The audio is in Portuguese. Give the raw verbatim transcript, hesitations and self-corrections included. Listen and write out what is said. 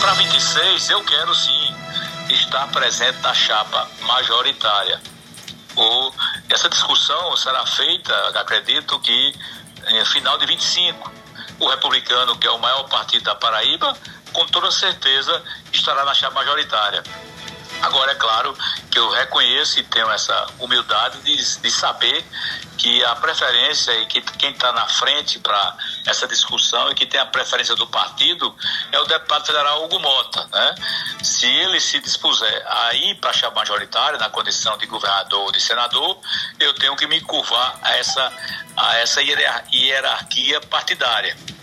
para vinte e seis eu quero sim estar presente na chapa majoritária. Ou essa discussão será feita, acredito que no final de vinte e cinco. O Republicano, que é o maior partido da Paraíba, com toda certeza estará na chapa majoritária. Agora, é claro que eu reconheço e tenho essa humildade de, de saber que a preferência e que quem está na frente para essa discussão e que tem a preferência do partido é o deputado federal Hugo Mota, né? Se ele se dispuser a ir para a chapa majoritária, na condição de governador ou de senador, eu tenho que me curvar a essa, a essa hierarquia partidária.